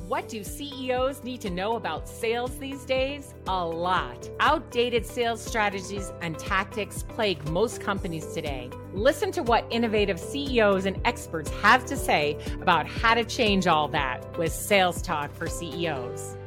What do CEOs need to know about sales these days? A lot. Outdated sales strategies and tactics plague most companies today. Listen to what innovative CEOs and experts have to say about how to change all that with Sales Talk for CEOs.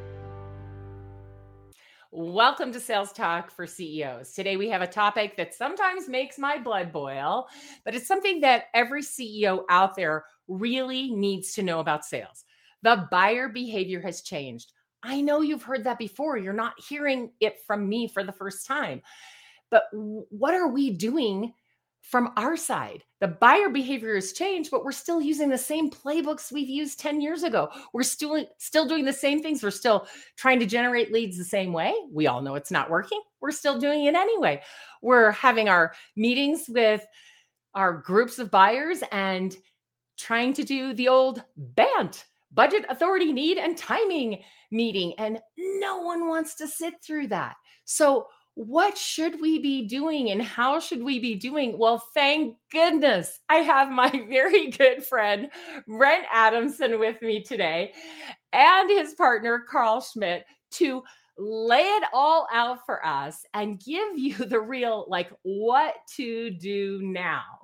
Welcome to Sales Talk for CEOs. Today we have a topic that sometimes makes my blood boil, but it's something that every CEO out there really needs to know about sales. The buyer behavior has changed. I know you've heard that before. You're not hearing it from me for the first time. But what are we doing from our side? The buyer behavior has changed, but we're still using the same playbooks we've used 10 years ago. We're still doing the same things. We're still trying to generate leads the same way. We all know it's not working. We're still doing it anyway. We're having our meetings with our groups of buyers and trying to do the old BANT, budget, authority, need, and timing meeting. And no one wants to sit through that. So what should we be doing and how should we be doing? Well, thank goodness I have my very good friend, Brent Adamson, with me today and his partner, Carl Schmidt, to lay it all out for us and give you the real, what to do now.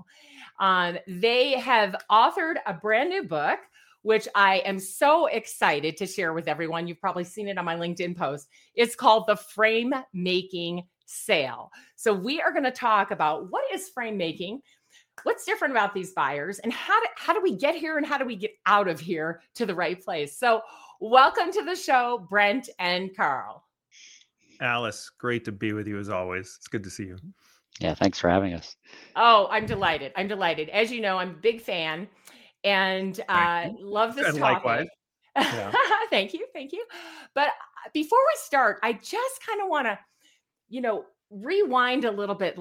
They have authored a brand new book, which I am so excited to share with everyone. You've probably seen it on my LinkedIn post. It's called The Frame Making Sale. So we are going to talk about what is frame making, what's different about these buyers, and how do we get here and how do we get out of here to the right place. So welcome to the show, Brent and Carl. Alice, great to be with you as always. It's good to see you. Yeah, thanks for having us. Oh, I'm delighted. As you know, I'm a big fan. And love this topic. Likewise. Yeah. Thank you. But before we start, I just kind of want to, rewind a little bit.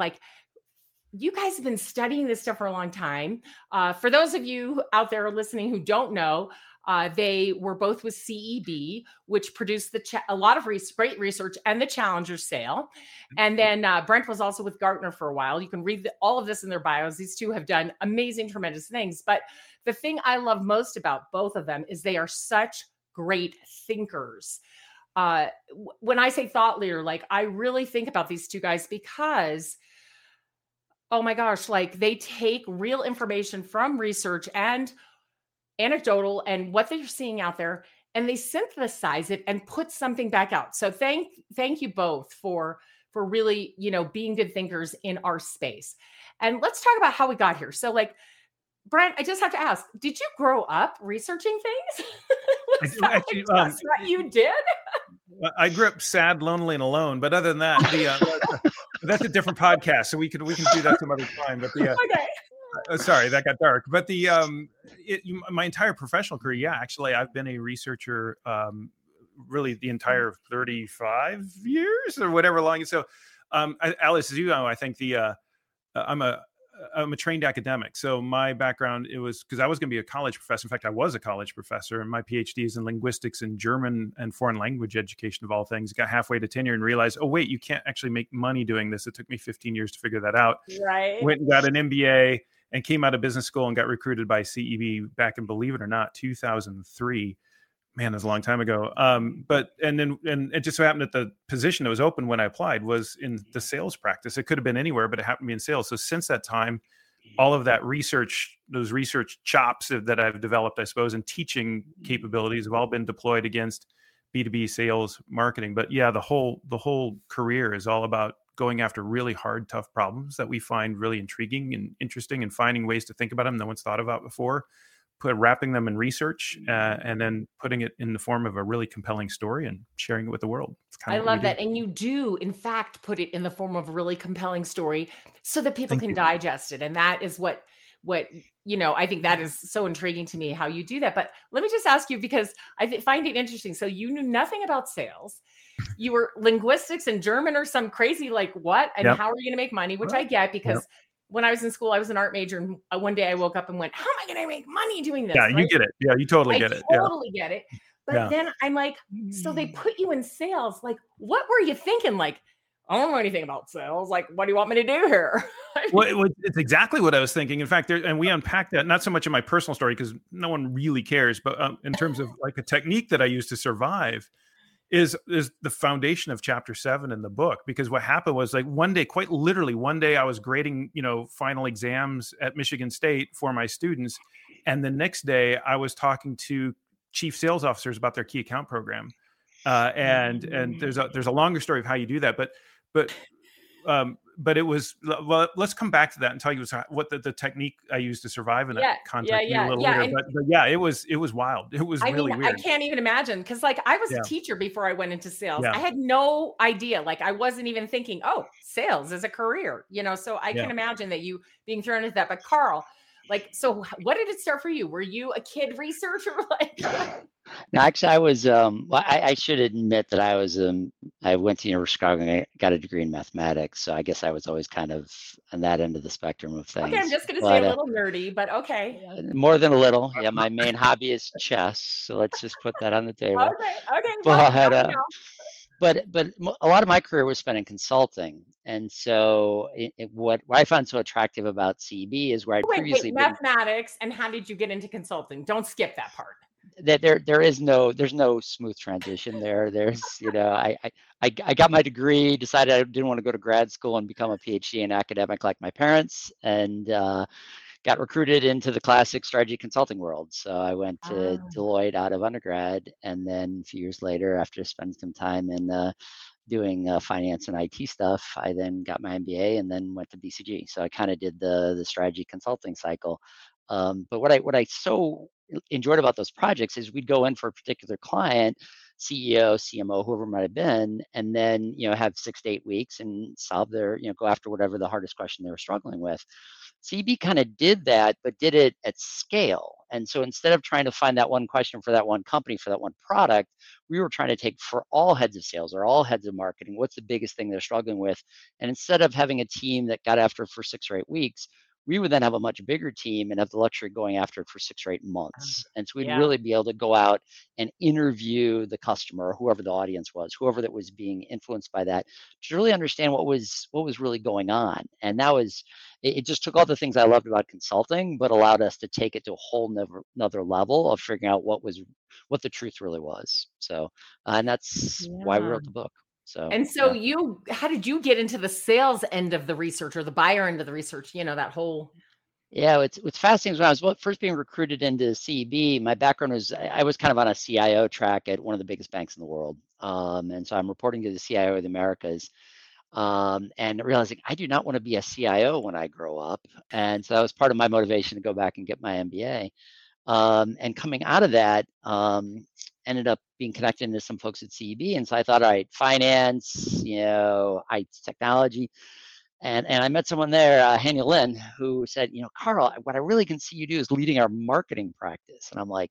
You guys have been studying this stuff for a long time. For those of you out there listening who don't know, they were both with CEB, which produced a lot of great research and the Challenger sale. And then Brent was also with Gartner for a while. You can read all of this in their bios. These two have done amazing, tremendous things. But the thing I love most about both of them is they are such great thinkers. When I say thought leader, I really think about these two guys because, oh my gosh, they take real information from research and anecdotal and what they're seeing out there, and they synthesize it and put something back out. So thank you both for really, being good thinkers in our space. And let's talk about how we got here. So Brent, I just have to ask, did you grow up researching things? Actually, what you did? I grew up sad, lonely, and alone. But other than that, that's a different podcast, so we can do that some other time. But okay. Sorry, that got dark. But my entire professional career, actually, I've been a researcher really the entire 35 years or whatever long. So, Alice, as you know, I think I'm a trained academic. So my background, it was because I was going to be a college professor. In fact, I was a college professor, and my PhD is in linguistics and German and foreign language education of all things. Got halfway to tenure and realized, oh, wait, you can't actually make money doing this. It took me 15 years to figure that out. Right. Went and got an MBA and came out of business school and got recruited by CEB back in, believe it or not, 2003. Man, that's a long time ago. But it just so happened that the position that was open when I applied was in the sales practice. It could have been anywhere, but it happened to be in sales. So since that time, all of that research, those research chops that I've developed, I suppose, and teaching capabilities have all been deployed against B2B sales marketing. But yeah, the whole career is all about going after really hard, tough problems that we find really intriguing and interesting, and finding ways to think about them no one's thought about before. Wrapping them in research and then putting it in the form of a really compelling story and sharing it with the world. I love that. And you do, in fact, put it in the form of a really compelling story so that people can digest it. And that is what I think that is so intriguing to me, how you do that. But let me just ask you, because I find it interesting. So you knew nothing about sales. You were linguistics and German or some crazy what? And how are you going to make money? Which I get because when I was in school, I was an art major. And one day I woke up and went, how am I going to make money doing this? Yeah, right? You get it. Yeah, you totally get it. I totally get it. But then I'm like, so they put you in sales. What were you thinking? I don't know anything about sales. Like, what do you want me to do here? Well, it's exactly what I was thinking. In fact, and we unpacked that, not so much in my personal story because no one really cares, but in terms of like a technique that I use to survive is the foundation of chapter 7 in the book. Because what happened was, like, one day, quite literally one day, I was grading, final exams at Michigan State for my students. And the next day I was talking to chief sales officers about their key account program. And there's a longer story of how you do that, but it was, well, let's come back to that and tell you what the technique I used to survive in that context a little later. But yeah, it was wild. It was really weird. I can't even imagine, because like I was a teacher before I went into sales. I had no idea. Like I wasn't even thinking, oh, sales is a career, so I can imagine that you being thrown into that. But Carl, like, so what did it start for you? Were you a kid researcher? No, actually, I was. I should admit that I went to University of Chicago and I got a degree in mathematics. So I guess I was always kind of on that end of the spectrum of things. Okay, I'm just going to say a little nerdy, but okay. More than a little. Yeah, my main hobby is chess. So let's just put that on the table. Okay. But a lot of my career was spent in consulting, and so what I found so attractive about CEB is where I previously mathematics. And how did you get into consulting? Don't skip that part. That there's no smooth transition there. There's I got my degree, decided I didn't want to go to grad school and become a PhD in academic like my parents, and got recruited into the classic strategy consulting world. So I went to Deloitte out of undergrad, and then a few years later, after spending some time in doing finance and IT stuff, I then got my MBA and then went to BCG. So I kind of did the strategy consulting cycle. But what I so enjoyed about those projects is we'd go in for a particular client, CEO, CMO, whoever it might have been, and then have 6 to 8 weeks and solve their go after whatever the hardest question they were struggling with. CEB kind of did that, but did it at scale. And so instead of trying to find that one question for that one company, for that one product, we were trying to take for all heads of sales or all heads of marketing, what's the biggest thing they're struggling with? And instead of having a team that got after it for 6 or 8 weeks, we would then have a much bigger team and have the luxury of going after it for 6 or 8 months. And so we'd really be able to go out and interview the customer, whoever the audience was, whoever that was being influenced by that, to really understand what was really going on. And that was, it just took all the things I loved about consulting, but allowed us to take it to a whole another level of figuring out what the truth really was. So, and that's why we wrote the book. So, how did you get into the sales end of the research or the buyer end of the research? That whole. Yeah, what's fascinating is when I was first being recruited into CEB, my background was I was kind of on a CIO track at one of the biggest banks in the world. And so I'm reporting to the CIO of the Americas, and realizing I do not want to be a CIO when I grow up. And so that was part of my motivation to go back and get my MBA. And coming out of that, ended up being connected to some folks at CEB. And so I thought, all right, finance, IT technology. And I met someone there, Hanya Lin, who said, Carl, what I really can see you do is leading our marketing practice. And I'm like,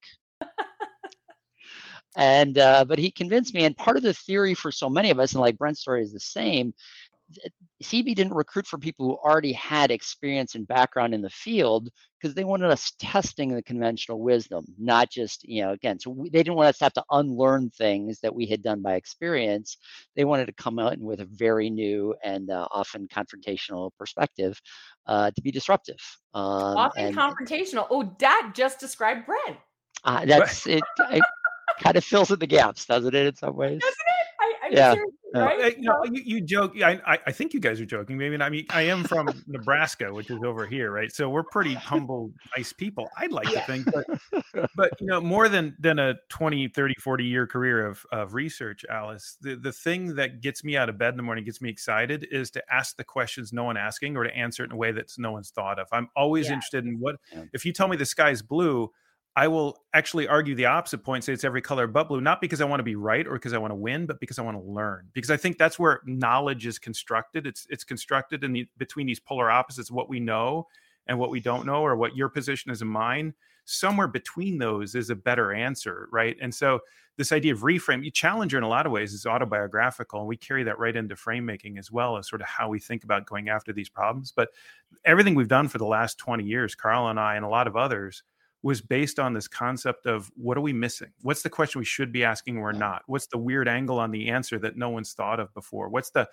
but he convinced me. And part of the theory for so many of us, and like Brent's story is the same, CEB didn't recruit for people who already had experience and background in the field, because they wanted us testing the conventional wisdom, not just, again, so they didn't want us to have to unlearn things that we had done by experience. They wanted to come out with a very new and often confrontational perspective to be disruptive. Confrontational. Oh, Dad just described Brent. That's it. It kind of fills in the gaps, doesn't it, in some ways? Doesn't it? Yeah. Right? You joke. I think you guys are joking. Maybe not. I mean, I am from Nebraska, which is over here, right? So we're pretty humble, nice people, I'd like to think. But more than a 20, 30, 40-year career of research, Alice, the thing that gets me out of bed in the morning, gets me excited, is to ask the questions no one asking, or to answer it in a way that no one's thought of. I'm always interested in if you tell me the sky's blue, I will actually argue the opposite point, say it's every color but blue, not because I want to be right or because I want to win, but because I want to learn. Because I think that's where knowledge is constructed. It's constructed between these polar opposites, what we know and what we don't know, or what your position is in mine. Somewhere between those is a better answer, right? And so this idea of reframe, Challenger in a lot of ways is autobiographical, and we carry that right into frame making as well, as sort of how we think about going after these problems. But everything we've done for the last 20 years, Carl and I and a lot of others, was based on this concept of what are we missing? What's the question we should be asking we're not? What's the weird angle on the answer that no one's thought of before?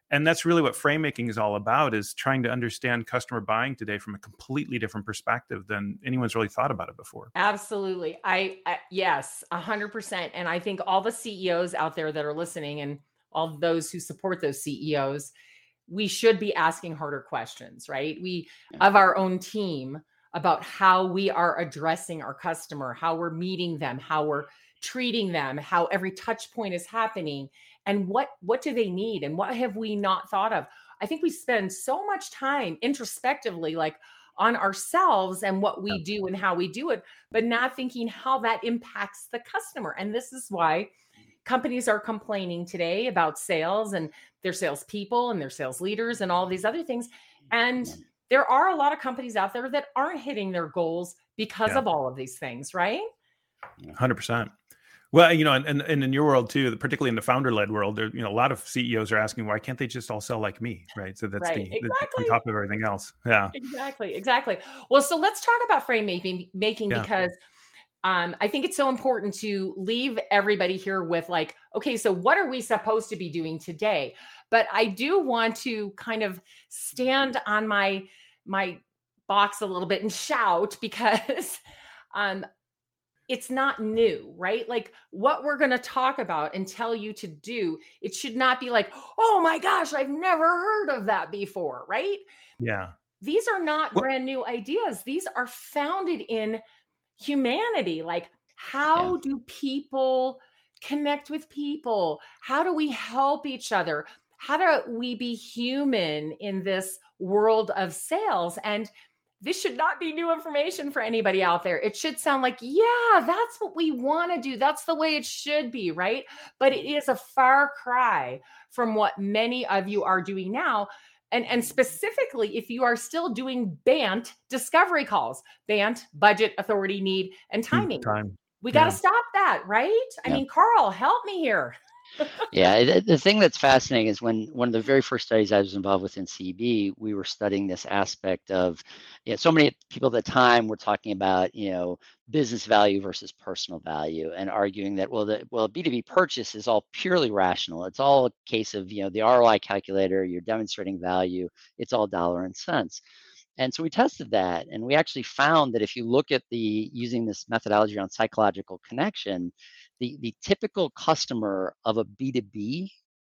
And that's really what frame making is all about, is trying to understand customer buying today from a completely different perspective than anyone's really thought about it before. Absolutely. I yes, 100%. And I think all the CEOs out there that are listening and all those who support those CEOs, we should be asking harder questions, right? We of our own team about how we are addressing our customer, how we're meeting them, how we're treating them, how every touch point is happening, and what do they need and what have we not thought of. I think we spend so much time introspectively, like on ourselves and what we do and how we do it, but not thinking how that impacts the customer. And this is why companies are complaining today about sales and their salespeople and their sales leaders and all these other things. And there are a lot of companies out there that aren't hitting their goals because of all of these things, right? 100%. Well, and in your world too, particularly in the founder-led world, there, a lot of CEOs are asking, why can't they just all sell like me, right? So that's Right. on top of everything else. Yeah. Exactly. Well, so let's talk about frame making because I think it's so important to leave everybody here with like, okay, so what are we supposed to be doing today? But I do want to kind of stand on my box a little bit and shout because it's not new, right? Like what we're going to talk about and tell you to do, it should not be like, oh my gosh, I've never heard of that before, right? Yeah. These are not brand new ideas. These are founded in humanity. Like, how do people connect with people? How do we help each other? How do we be human in this world of sales? And this should not be new information for anybody out there. It should sound like, yeah, that's what we want to do. That's the way it should be, right? But it is a far cry from what many of you are doing now. And specifically, if you are still doing BANT discovery calls, BANT, budget, authority, need, and timing. We got to stop that, right? I mean, Carl, help me here. The thing that's fascinating is when one of the very first studies I was involved with in CB, we were studying this aspect of, so many people at the time were talking about, business value versus personal value and arguing that, B2B purchase is all purely rational. It's all a case of, the ROI calculator, you're demonstrating value, it's all dollar and cents. And so we tested that, and we actually found that if you look at using this methodology around psychological connection, the typical customer of a B2B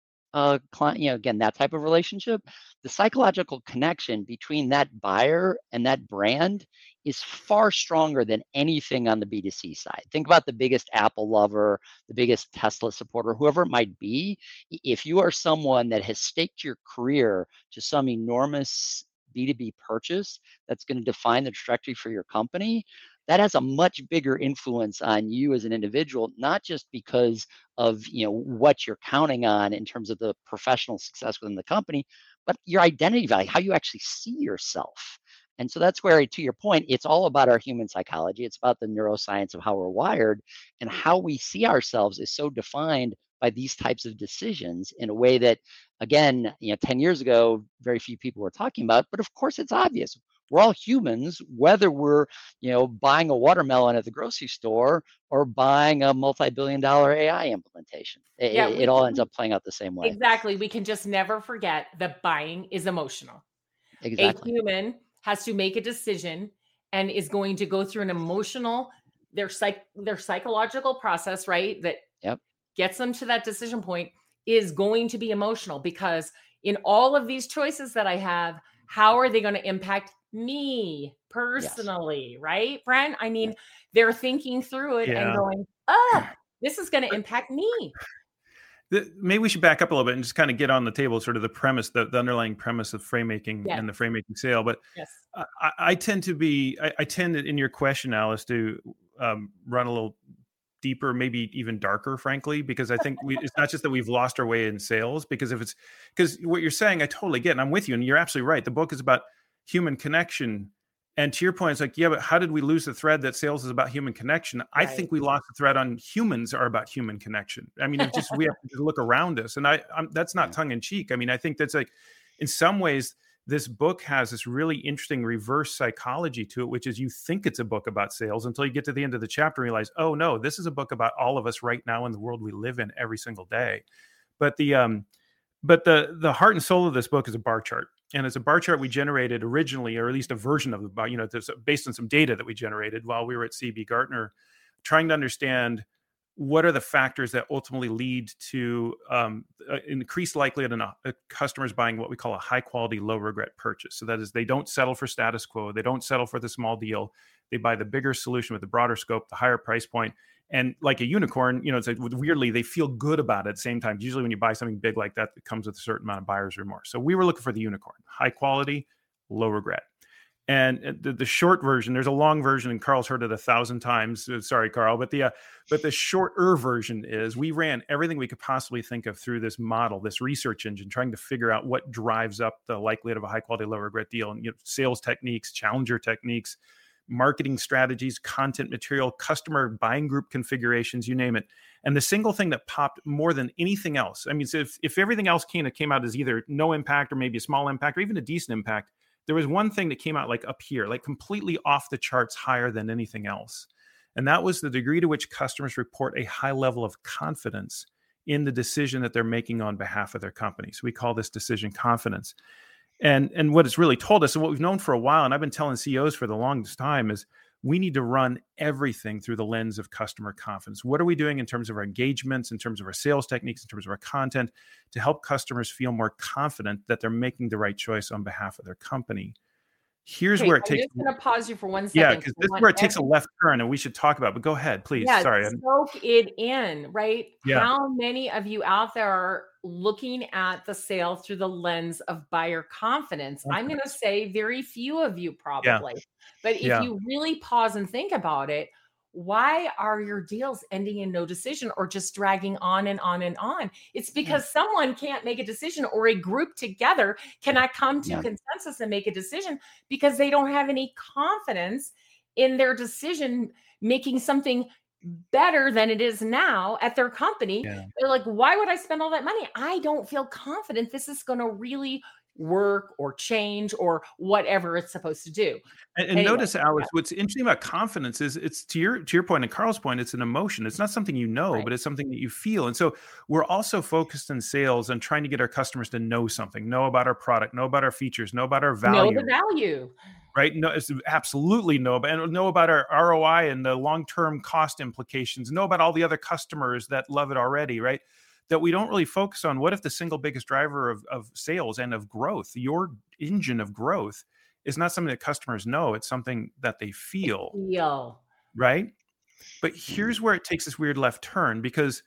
client, again, that type of relationship, the psychological connection between that buyer and that brand is far stronger than anything on the B2C side. Think about the biggest Apple lover, the biggest Tesla supporter, whoever it might be. If you are someone that has staked your career to some enormous B2B purchase that's going to define the trajectory for your company, that has a much bigger influence on you as an individual, not just because of what you're counting on in terms of the professional success within the company, but your identity value, how you actually see yourself. And so that's where, to your point, it's all about our human psychology. It's about the neuroscience of how we're wired, and how we see ourselves is so defined by these types of decisions in a way that, again, 10 years ago, very few people were talking about, but of course it's obvious. We're all humans, whether we're, buying a watermelon at the grocery store or buying a multi-billion-dollar AI implementation. It all ends up playing out the same way. Exactly. We can just never forget that buying is emotional. Exactly. A human has to make a decision and is going to go through an emotional, their psychological process, right? That gets them to that decision point is going to be emotional, because in all of these choices that I have, how are they going to impact me personally, right, Brent? I mean, they're thinking through it and going, this is going to impact me. Maybe we should back up a little bit and just kind of get on the table sort of the premise, the underlying premise of frame making and the frame making sale. But I tend in your question, Alice, to run a little deeper, maybe even darker, frankly, because I think it's not just that we've lost our way in sales, because what you're saying, I totally get, and I'm with you, and you're absolutely right. The book is about human connection. And to your point, it's like, but how did we lose the thread that sales is about human connection? Right. I think we lost the thread on humans are about human connection. I mean, it's just, we have to look around us. And that's not tongue in cheek. I mean, I think that's like, in some ways, this book has this really interesting reverse psychology to it, which is you think it's a book about sales until you get to the end of the chapter and realize, oh no, this is a book about all of us right now in the world we live in every single day. But But the heart and soul of this book is a bar chart. And it's a bar chart we generated originally, or at least a version of the bar, there's based on some data that we generated while we were at CB Gartner, trying to understand what are the factors that ultimately lead to increased likelihood in customers buying what we call a high quality, low regret purchase. So that is, they don't settle for status quo. They don't settle for the small deal. They buy the bigger solution with the broader scope, the higher price point. And like a unicorn, it's like, weirdly, they feel good about it at the same time. Usually when you buy something big like that, it comes with a certain amount of buyer's remorse. So we were looking for the unicorn, high quality, low regret. And the short version, there's a long version, and Carl's heard it 1,000 times. Sorry, Carl, but the shorter version is we ran everything we could possibly think of through this model, this research engine, trying to figure out what drives up the likelihood of a high quality, low regret deal, and sales techniques, challenger techniques, marketing strategies, content material, customer buying group configurations, you name it. And the single thing that popped more than anything else, I mean, so if everything else came out as either no impact or maybe a small impact or even a decent impact, there was one thing that came out like up here, like completely off the charts higher than anything else. And that was the degree to which customers report a high level of confidence in the decision that they're making on behalf of their company. So we call this decision confidence. And what it's really told us, and what we've known for a while, and I've been telling CEOs for the longest time, is we need to run everything through the lens of customer confidence. What are we doing in terms of our engagements, in terms of our sales techniques, in terms of our content, to help customers feel more confident that they're making the right choice on behalf of their company? Here's where it takes. I'm just going to pause you for 1 second. Yeah, because this is where it takes a left turn, and we should talk about it. But go ahead, please. Yeah, Sorry. soak it in, right? Yeah. How many of you out there are looking at the sale through the lens of buyer confidence? I'm going to say very few of you probably. But if you really pause and think about it, why are your deals ending in no decision or just dragging on and on and on? It's because someone can't make a decision, or a group together cannot come to consensus and make a decision because they don't have any confidence in their decision making something better than it is now at their company. They're like, why would I spend all that money? I don't feel confident this is going to really work or change or whatever it's supposed to do. And anyway, notice, Alice, what's interesting about confidence is it's to your point and Carl's point, it's an emotion. It's not something you know, but it's something that you feel. And so we're also focused in sales on trying to get our customers to know something, know about our product, know about our features, know about our value. Know the value. Right? No, it's absolutely know about our ROI and the long-term cost implications, know about all the other customers that love it already, right? That we don't really focus on what if the single biggest driver of sales and of growth, your engine of growth, is not something that customers know. It's something that they feel. Right? But here's where it takes this weird left turn, because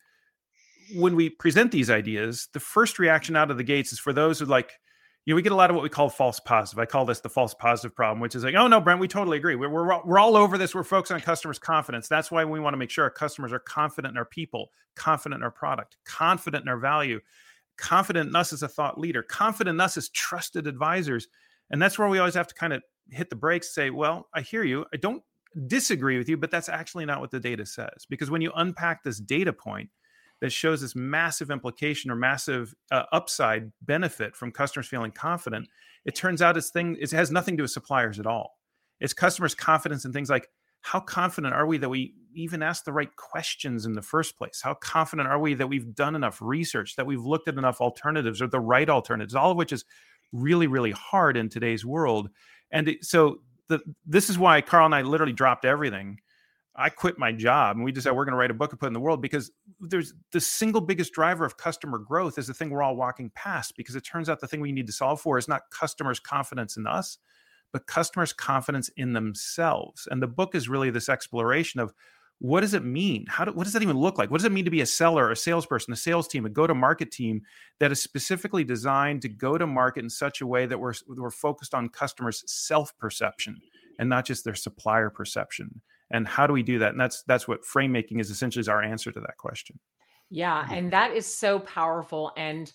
when we present these ideas, the first reaction out of the gates is for those who we get a lot of what we call false positive. I call this the false positive problem, which is like, oh no, Brent, we totally agree. We're all over this. We're focused on customers' confidence. That's why we want to make sure our customers are confident in our people, confident in our product, confident in our value, confident in us as a thought leader, confident in us as trusted advisors. And that's where we always have to kind of hit the brakes and say, well, I hear you. I don't disagree with you, but that's actually not what the data says. Because when you unpack this data point that shows this massive implication or massive upside benefit from customers feeling confident, it turns out it has nothing to do with suppliers at all. It's customers' confidence in things like, how confident are we that we even ask the right questions in the first place? How confident are we that we've done enough research, that we've looked at enough alternatives or the right alternatives, all of which is really, really hard in today's world. And so this is why Carl and I literally dropped everything. I quit my job and we decided we're going to write a book and put it in the world, because there's the single biggest driver of customer growth is the thing we're all walking past, because it turns out the thing we need to solve for is not customers' confidence in us, but customers' confidence in themselves. And the book is really this exploration of, what does it mean? What does that even look like? What does it mean to be a seller, a salesperson, a sales team, a go-to-market team that is specifically designed to go to market in such a way that we're focused on customers' self-perception and not just their supplier perception? And how do we do that? And that's what frame making is essentially, is our answer to that question. Yeah. And that is so powerful. And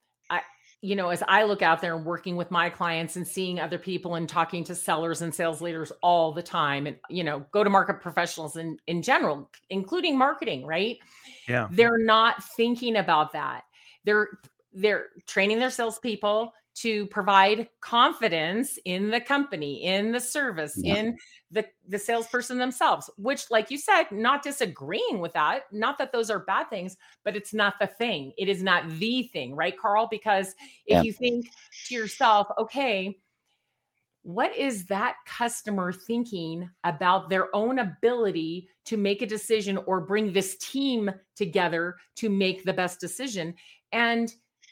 as I look out there and working with my clients and seeing other people and talking to sellers and sales leaders all the time, and, go-to-market professionals in general, including marketing, right? Yeah. They're not thinking about that. They're training their salespeople to provide confidence in the company, in the service, in the salesperson themselves, which, like you said, not disagreeing with that, not that those are bad things, but it's not the thing. It is not the thing, right, Carl? Because if you think to yourself, okay, what is that customer thinking about their own ability to make a decision or bring this team together to make the best decision? And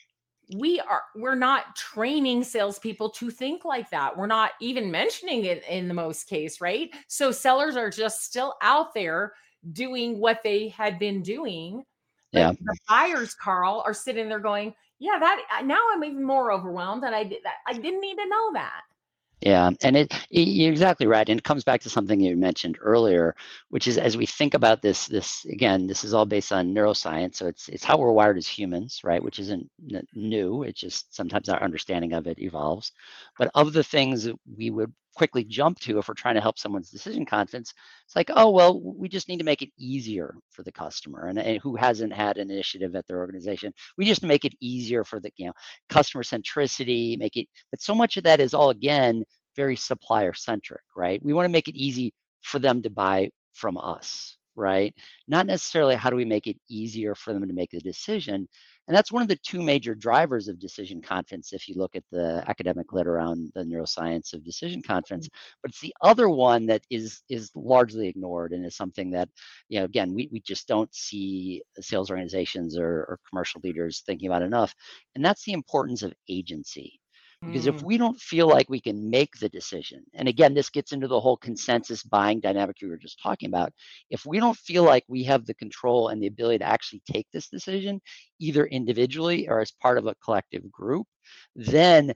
we're not training salespeople to think like that. We're not even mentioning it in the most case, right? So sellers are just still out there doing what they had been doing. But the buyers, Carl, are sitting there going, yeah, that now I'm even more overwhelmed that I didn't need to know that. Yeah, and you're exactly right. And it comes back to something you mentioned earlier, which is as we think about this again, this is all based on neuroscience. So it's how we're wired as humans, right? Which isn't new. It's just sometimes our understanding of it evolves. But of the things that we would quickly jump to if we're trying to help someone's decision confidence, it's like, oh, well, we just need to make it easier for the customer and who hasn't had an initiative at their organization. We just make it easier for the customer centricity, but so much of that is all, again, very supplier centric, right? We want to make it easy for them to buy from us, right? Not necessarily how do we make it easier for them to make a decision. And that's one of the two major drivers of decision confidence if you look at the academic lit around the neuroscience of decision confidence. But it's the other one that is largely ignored and is something that, again, we just don't see sales organizations or commercial leaders thinking about enough. And that's the importance of agency. Because if we don't feel like we can make the decision, and again, this gets into the whole consensus buying dynamic we were just talking about. If we don't feel like we have the control and the ability to actually take this decision, either individually or as part of a collective group, then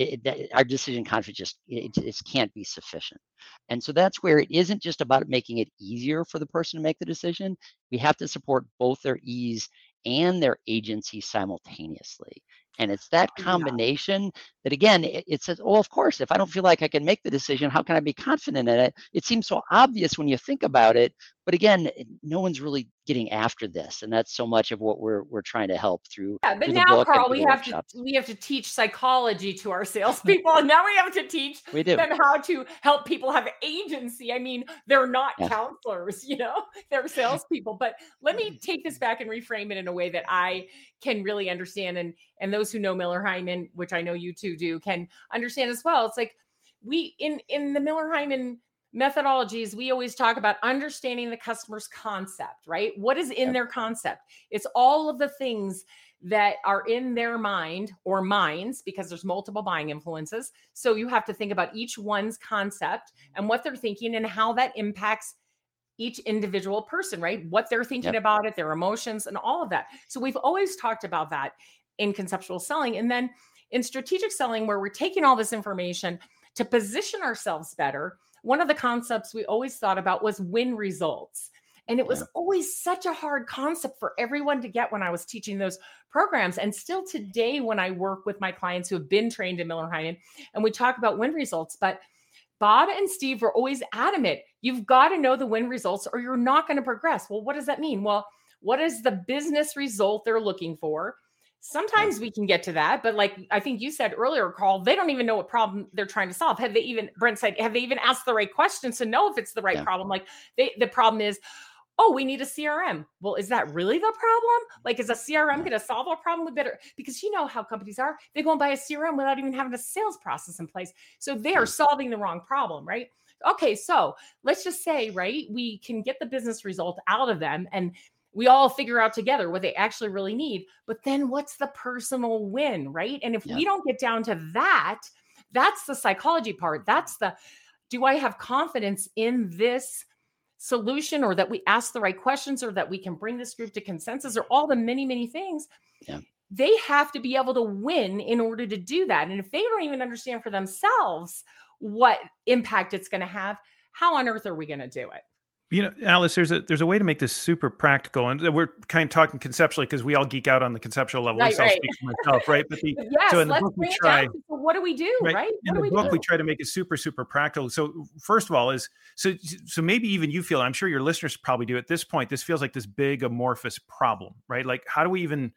our decision confidence just can't be sufficient. And so that's where it isn't just about making it easier for the person to make the decision. We have to support both their ease and their agency simultaneously. And it's that combination that, again, it says, oh, of course, if I don't feel like I can make the decision, how can I be confident in it? It seems so obvious when you think about it. But again, no one's really getting after this. And that's so much of what we're trying to help through. But through now, the book Carl, we have to teach psychology to our salespeople. And now we have to teach them how to help people have agency. I mean, they're not counselors, they're salespeople. But let me take this back and reframe it in a way that I can really understand. And those who know Miller Heiman, which I know you two do, can understand as well. It's like we in the Miller Heiman methodologies, we always talk about understanding the customer's concept, right? What is in their concept? It's all of the things that are in their mind or minds, because there's multiple buying influences. So you have to think about each one's concept and what they're thinking and how that impacts each individual person, right? What they're thinking about it, their emotions and all of that. So we've always talked about that in conceptual selling. And then in strategic selling, where we're taking all this information to position ourselves better, one of the concepts we always thought about was win results. And it was always such a hard concept for everyone to get when I was teaching those programs. And still today, when I work with my clients who have been trained in Miller Heiman and we talk about win results, but Bob and Steve were always adamant, you've got to know the win results or you're not going to progress. Well, what does that mean? Well, what is the business result they're looking for? Sometimes we can get to that, but like I think you said earlier, Carl, they don't even know what problem they're trying to solve. Brent said, have they even asked the right questions to know if it's the right problem? Like the problem is, oh, we need a CRM. Well, is that really the problem? Like, is a CRM going to solve our problem? We better, because you know how companies are. They go and buy a CRM without even having a sales process in place. So they are solving the wrong problem, right? Okay, so let's just say, right, we can get the business result out of them and we all figure out together what they actually really need. But then what's the personal win, right? And if we don't get down to that, that's the psychology part. That's do I have confidence in this solution, or that we ask the right questions, or that we can bring this group to consensus, or all the many, many things. They have to be able to win in order to do that. And if they don't even understand for themselves what impact it's going to have, how on earth are we going to do it? Alice, there's a way to make this super practical, and we're kind of talking conceptually because we all geek out on the conceptual level. I'll speak for myself, right? But so in the book we try. So what do we do, right? In the book we try to make it super, super practical. So first of all, so maybe even you feel, I'm sure your listeners probably do at this point, this feels like this big amorphous problem, right? Like how do we even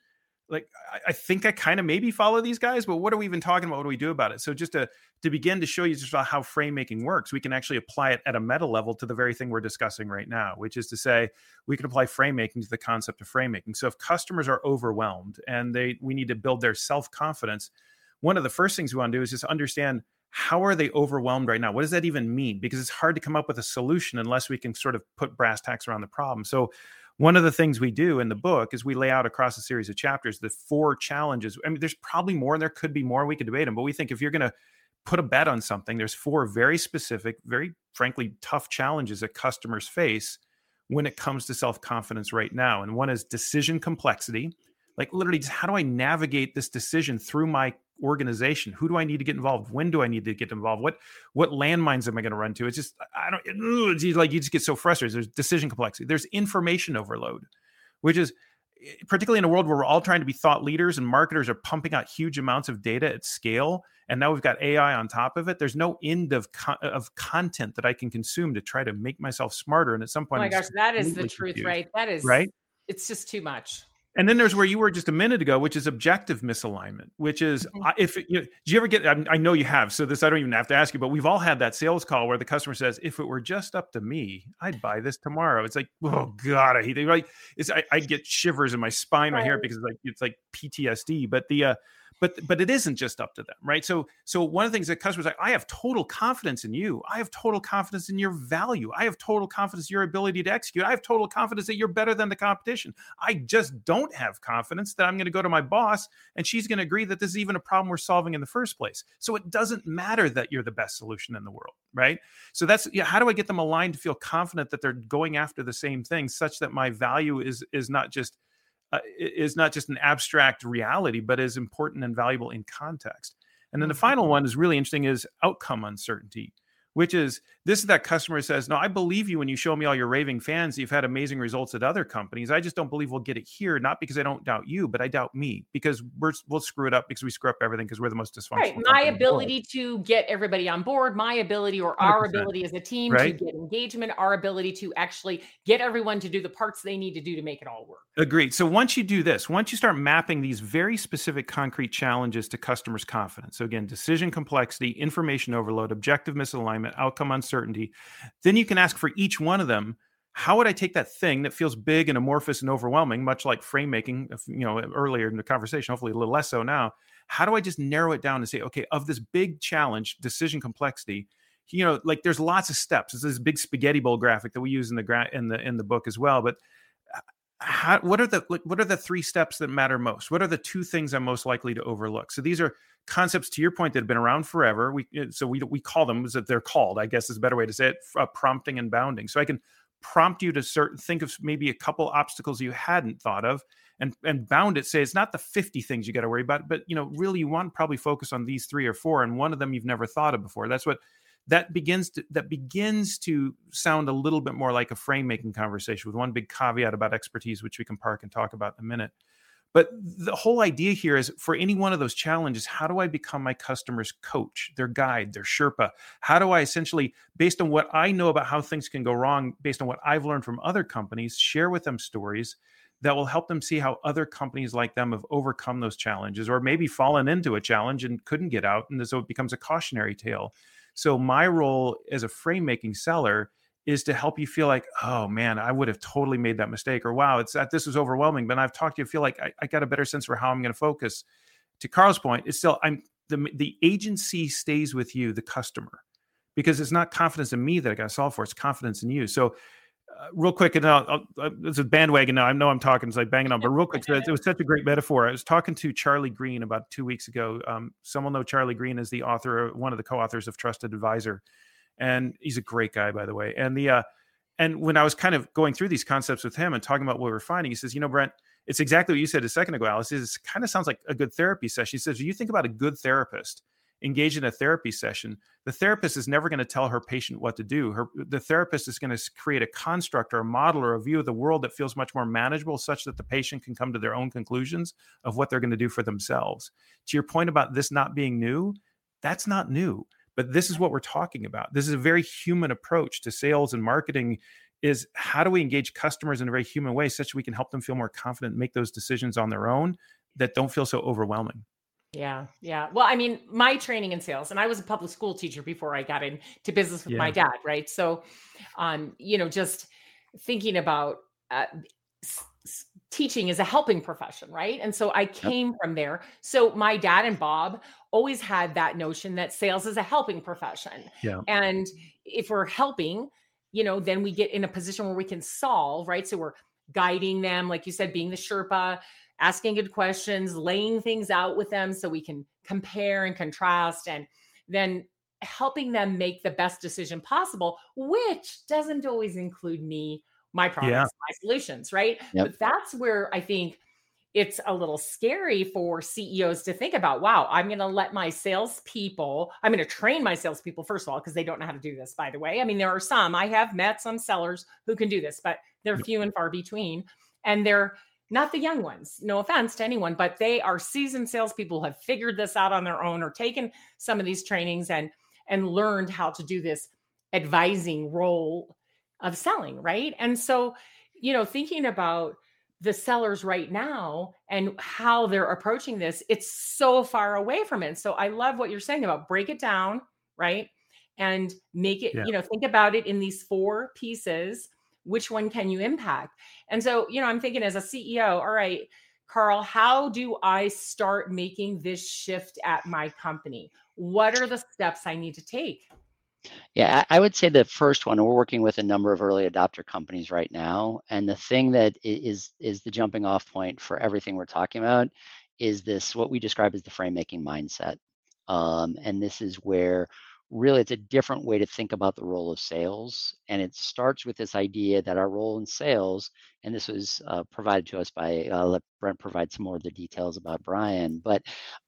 like, I think I kind of maybe follow these guys, but what are we even talking about? What do we do about it? So just to begin to show you just how frame making works, we can actually apply it at a meta level to the very thing we're discussing right now, which is to say we can apply frame making to the concept of frame making. So if customers are overwhelmed and we need to build their self-confidence, one of the first things we want to do is just understand, how are they overwhelmed right now? What does that even mean? Because it's hard to come up with a solution unless we can sort of put brass tacks around the problem. So one of the things we do in the book is we lay out across a series of chapters the 4 challenges. I mean, there's probably more and there could be more. We could debate them, but we think if you're going to put a bet on something, there's 4 very specific, very frankly, tough challenges that customers face when it comes to self-confidence right now. And one is decision complexity. Like literally, just how do I navigate this decision through my organization? Who do I need to get involved? When do I need to get involved? What landmines am I going to run to? It's just, it's like you just get so frustrated. There's decision complexity. There's information overload, which is particularly in a world where we're all trying to be thought leaders and marketers are pumping out huge amounts of data at scale. And now we've got AI on top of it. There's no end of content that I can consume to try to make myself smarter. And at some point, oh my gosh, that is the truth, right? That is right. It's just too much. And then there's where you were just a minute ago, which is objective misalignment, which is do you ever get, I know you have, so this, I don't even have to ask you, but we've all had that sales call where the customer says, if it were just up to me, I'd buy this tomorrow. It's like, oh God, I hate it. Like, I get shivers in my spine when I hear it because it's like PTSD, but it isn't just up to them, right? So one of the things that customers like, I have total confidence in you. I have total confidence in your value. I have total confidence in your ability to execute. I have total confidence that you're better than the competition. I just don't have confidence that I'm going to go to my boss and she's going to agree that this is even a problem we're solving in the first place. So it doesn't matter that you're the best solution in the world, right? So that's, how do I get them aligned to feel confident that they're going after the same thing such that my value is not just an abstract reality, but is important and valuable in context. And then the final one is really interesting, is outcome uncertainty, which is, this is that customer says, no, I believe you when you show me all your raving fans. You've had amazing results at other companies. I just don't believe we'll get it here. Not because I don't doubt you, but I doubt me, because we'll screw it up because we screw up everything because we're the most dysfunctional. Right. My ability to get everybody on board, my ability or our ability as a team to get engagement, our ability to actually get everyone to do the parts they need to do to make it all work. Agreed. So once you do this, once you start mapping these very specific concrete challenges to customers' confidence, so again, decision complexity, information overload, objective misalignment, outcome uncertainty, then you can ask for each one of them, how would I take that thing that feels big and amorphous and overwhelming, much like frame making, earlier in the conversation, hopefully a little less so now. How do I just narrow it down and say, okay, of this big challenge, decision complexity, like there's lots of steps. It's this big spaghetti bowl graphic that we use in the book as well. But what are the 3 steps that matter most? What are the 2 things I'm most likely to overlook? So these are concepts, to your point, that have been around forever. We call them, they're called, I guess is a better way to say it, prompting and bounding. So I can prompt you to think of maybe a couple obstacles you hadn't thought of, and bound it, say it's not the 50 things you got to worry about, but really you want to probably focus on these 3 or 4, and one of them you've never thought of before. That's what that begins to sound a little bit more like a frame making conversation, with one big caveat about expertise, which we can park and talk about in a minute. But the whole idea here is, for any one of those challenges, how do I become my customer's coach, their guide, their Sherpa? How do I essentially, based on what I know about how things can go wrong, based on what I've learned from other companies, share with them stories that will help them see how other companies like them have overcome those challenges, or maybe fallen into a challenge and couldn't get out, and so it becomes a cautionary tale. So my role as a frame making seller is to help you feel like, oh man, I would have totally made that mistake, or wow, this was overwhelming, but I've talked to you, feel like I got a better sense for how I'm going to focus. To Carl's point, it's still, the agency stays with you, the customer, because it's not confidence in me that I got to solve for, it's confidence in you. So real quick, and it's a bandwagon now. I know I'm talking, it's like banging on, but real quick, it was such a great metaphor. I was talking to Charlie Green about 2 weeks ago. Some will know Charlie Green is the author, one of the co-authors of Trusted Advisor. And he's a great guy, by the way. And when I was kind of going through these concepts with him and talking about what we're finding, he says, Brent, it's exactly what you said a second ago, Alice. It kind of sounds like a good therapy session. He says, you think about a good therapist engaged in a therapy session, the therapist is never going to tell her patient what to do. The therapist is going to create a construct or a model or a view of the world that feels much more manageable, such that the patient can come to their own conclusions of what they're going to do for themselves. To your point about this not being new, that's not new. But this is what we're talking about. This is a very human approach to sales and marketing, is how do we engage customers in a very human way such that we can help them feel more confident and make those decisions on their own, that don't feel so overwhelming. Yeah. Yeah. Well, I mean, my training in sales, and I was a public school teacher before I got into business with my dad, right? So, just thinking about teaching is a helping profession, right? And so I came from there. So my dad and Bob always had that notion that sales is a helping profession. Yeah. And if we're helping, then we get in a position where we can solve, right? So we're guiding them, like you said, being the Sherpa, asking good questions, laying things out with them so we can compare and contrast, and then helping them make the best decision possible, which doesn't always include me, my products, my solutions, right? Yep. But that's where I think it's a little scary for CEOs to think about, wow, I'm going to let my salespeople, I'm going to train my salespeople, first of all, because they don't know how to do this, by the way. I mean, there are some, I have met some sellers who can do this, but they're few and far between. And they're not the young ones, no offense to anyone, but they are seasoned salespeople who have figured this out on their own or taken some of these trainings and learned how to do this advising role of selling, right? And so, thinking about the sellers right now and how they're approaching this, it's so far away from it. So I love what you're saying about break it down, right? And make it, think about it in these 4 pieces. Which one can you impact? And so, I'm thinking as a CEO, all right, Carl, how do I start making this shift at my company? What are the steps I need to take? Yeah, I would say the first one, we're working with a number of early adopter companies right now. And the thing that is the jumping off point for everything we're talking about is this, what we describe as the frame making mindset. And this is where really it's a different way to think about the role of sales. And it starts with this idea that our role in sales, and this was provided to us by, let Brent provide some more of the details about Brian, but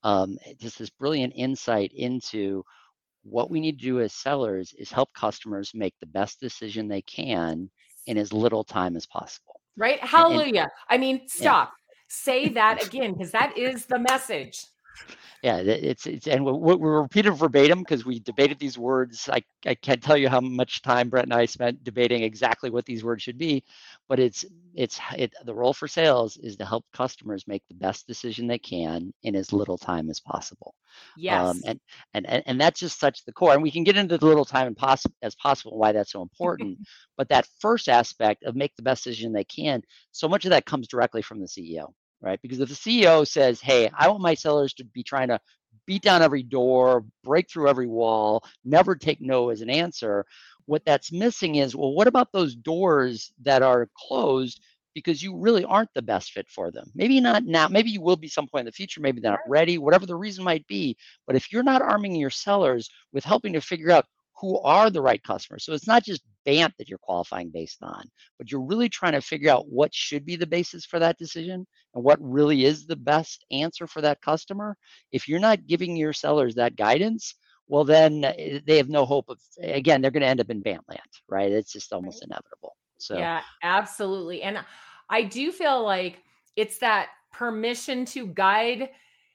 just this brilliant insight into what we need to do as sellers is help customers make the best decision they can in as little time as possible. Right? Hallelujah. I mean, stop. Say that again, because that is the message. Yeah, it's and we're repeated verbatim because we debated these words. I can't tell you how much time Brett and I spent debating exactly what these words should be, but the role for sales is to help customers make the best decision they can in as little time as possible. Yes. And that's just such the core. And we can get into the little time as possible why that's so important. But that first aspect of make the best decision they can, so much of that comes directly from the CEO. Right? Because if the CEO says, hey, I want my sellers to be trying to beat down every door, break through every wall, never take no as an answer, what that's missing is, well, what about those doors that are closed because you really aren't the best fit for them? Maybe not now, maybe you will be some point in the future, maybe they're not ready, whatever the reason might be. But if you're not arming your sellers with helping to figure out who are the right customers. So it's not just BANT that you're qualifying based on, but you're really trying to figure out what should be the basis for that decision and what really is the best answer for that customer. If you're not giving your sellers that guidance, well, then they have no hope of, again, they're going to end up in BANT land, right? It's just almost inevitable. So yeah, absolutely. And I do feel like it's that permission to guide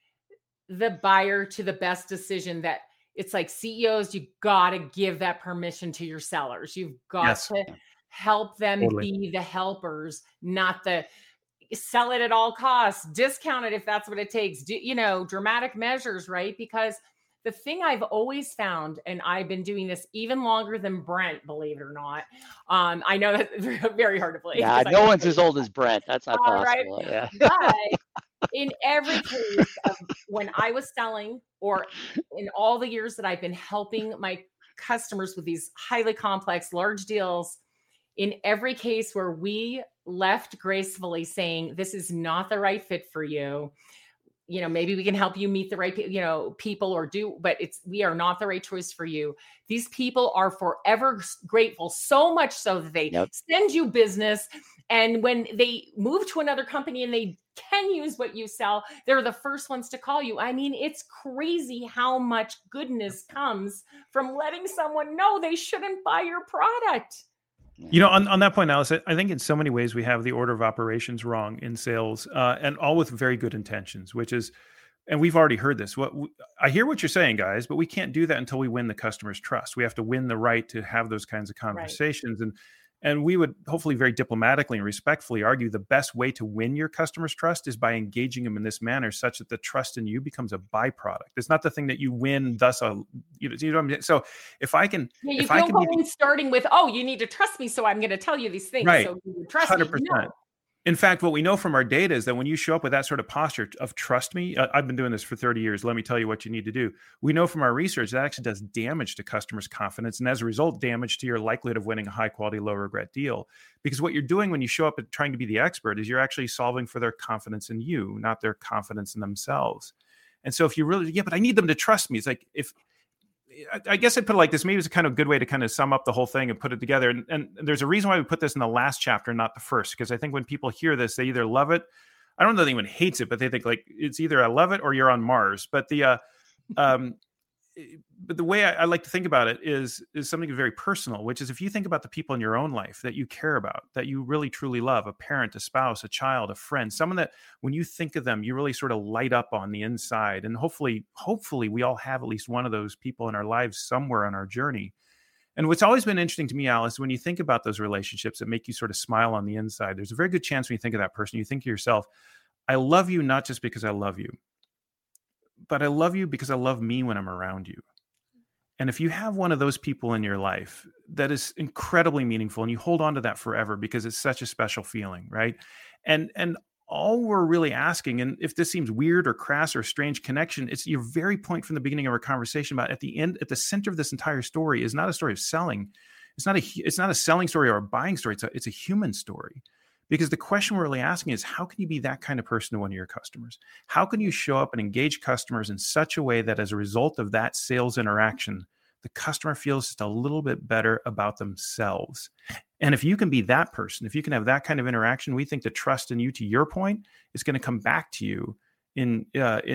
the buyer to the best decision that it's like CEOs, you got to give that permission to your sellers. You've got to help them be the helpers, not the sell it at all costs, discount it if that's what it takes. Dramatic measures, right? Because the thing I've always found, and I've been doing this even longer than Brent, believe it or not. I know that's very hard to believe. Yeah, no one's as old as Brent. That's not possible. Right? Yeah. But in every case of when I was selling, or in all the years that I've been helping my customers with these highly complex, large deals, in every case where we left gracefully saying, this is not the right fit for you, maybe we can help you meet the right, people but we are not the right choice for you. These people are forever grateful, so much so that they send you business. And when they move to another company and they can use what you sell, they're the first ones to call you. I mean, it's crazy how much goodness comes from letting someone know they shouldn't buy your product. On that point, Alice, I think in so many ways we have the order of operations wrong in sales, and all with very good intentions, which is, and we've already heard this. I hear what you're saying, guys, but we can't do that until we win the customer's trust. We have to win the right to have those kinds of conversations. Right. And we would hopefully very diplomatically and respectfully argue the best way to win your customer's trust is by engaging them in this manner such that the trust in you becomes a byproduct. It's not the thing that you win, thus you know what I mean? So if I can... Yeah, you don't go in starting with, oh, you need to trust me, so I'm going to tell you these things. Right. So you trust 100%. me. No. In fact, what we know from our data is that when you show up with that sort of posture of trust me, I've been doing this for 30 years. Let me tell you what you need to do. We know from our research that actually does damage to customers' confidence. And as a result, damage to your likelihood of winning a high quality, low regret deal. Because what you're doing when you show up and trying to be the expert is you're actually solving for their confidence in you, not their confidence in themselves. And so if you really, but I need them to trust me. It's like, I guess I'd put it like this. Maybe it's a kind of good way to kind of sum up the whole thing and put it together. And there's a reason why we put this in the last chapter, not the first, because I think when people hear this, they either love it. I don't know that anyone hates it, but they think like it's either I love it or you're on Mars. But but the way I like to think about it is something very personal, which is if you think about the people in your own life that you care about, that you really truly love, a parent, a spouse, a child, a friend, someone that when you think of them, you really sort of light up on the inside. And hopefully we all have at least one of those people in our lives somewhere on our journey. And what's always been interesting to me, Alice, when you think about those relationships that make you sort of smile on the inside, there's a very good chance when you think of that person, you think to yourself, I love you not just because I love you, but I love you because I love me when I'm around you. And if you have one of those people in your life, that is incredibly meaningful and you hold on to that forever because it's such a special feeling, right? And all we're really asking, and if this seems weird or crass or a strange connection, it's your very point from the beginning of our conversation about at the end, at the center of this entire story is not a story of selling. It's not a selling story or a buying story. It's a human story. Because the question we're really asking is, how can you be that kind of person to one of your customers? How can you show up and engage customers in such a way that as a result of that sales interaction, the customer feels just a little bit better about themselves? And if you can be that person, if you can have that kind of interaction, we think the trust in you, to your point, is going to come back to you in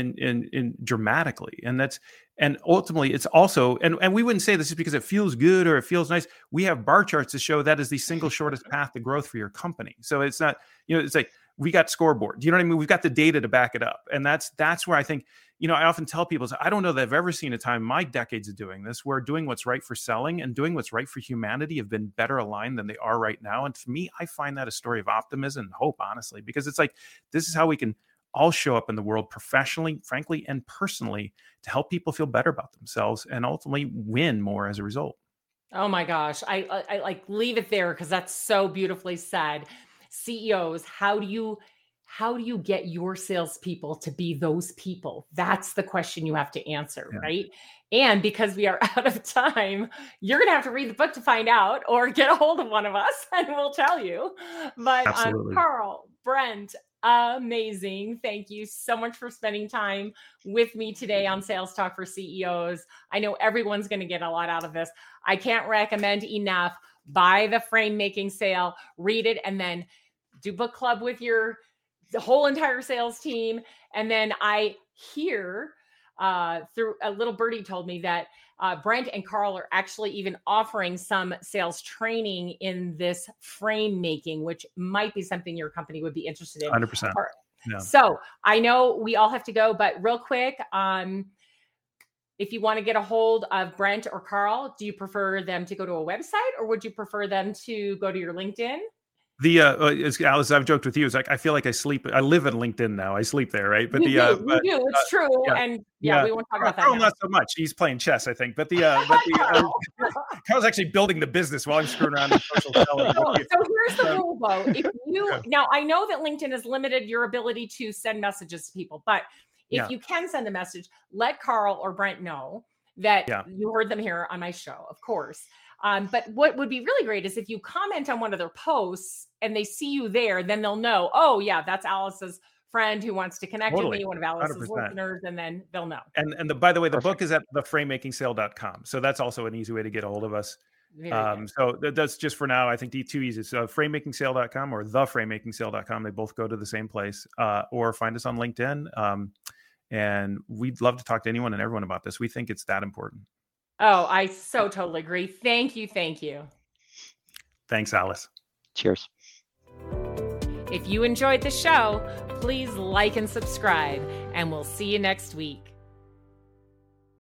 dramatically. And ultimately it's also, and we wouldn't say this is because it feels good or it feels nice. We have bar charts to show that is the single shortest path to growth for your company. So it's not, it's like we got scoreboard. You know what I mean? We've got the data to back it up. And that's where I think, I often tell people, I don't know that I've ever seen a time in my decades of doing this where doing what's right for selling and doing what's right for humanity have been better aligned than they are right now. And for me, I find that a story of optimism and hope, honestly, because it's like, this is how we can all show up in the world professionally, frankly, and personally to help people feel better about themselves and ultimately win more as a result. Oh my gosh. I like leave it there because that's so beautifully said. CEOs, how do you get your salespeople to be those people? That's the question you have to answer, right? And because we are out of time, you're going to have to read the book to find out or get a hold of one of us and we'll tell you. But Carl, Brent, amazing. Thank you so much for spending time with me today on Sales Talk for CEOs. I know everyone's going to get a lot out of this. I can't recommend enough. Buy the Frame Making Sale, read it, and then do book club with the whole entire sales team. And then I hear through a little birdie told me that Brent and Carl are actually even offering some sales training in this frame making, which might be something your company would be interested in. 100%. Yeah. So I know we all have to go, but real quick, if you want to get a hold of Brent or Carl, do you prefer them to go to a website or would you prefer them to go to your LinkedIn? As Alice, I've joked with you, it's like I feel like I live in LinkedIn now. I sleep there, right? But you do. It's true. Yeah. And we won't talk about that. Carl, not so much. He's playing chess, I think. But Carl's actually building the business while I'm screwing around in social selling. So here's the rule, though. If you now, I know that LinkedIn has limited your ability to send messages to people, but if you can send a message, let Carl or Brent know that you heard them here on my show, of course. But what would be really great is if you comment on one of their posts and they see you there, then they'll know, oh yeah, that's Alice's friend who wants to connect with me, one of Alice's 100%. Listeners, and then they'll know. And by the way, the book is at theframemakingsale.com. So that's also an easy way to get a hold of us. So that's just for now. I think the two easiest, framemakingsale.com or theframemakingsale.com. They both go to the same place, or find us on LinkedIn. And we'd love to talk to anyone and everyone about this. We think it's that important. Oh, I so totally agree. Thank you. Thanks, Alice. Cheers. If you enjoyed the show, please like and subscribe, and we'll see you next week.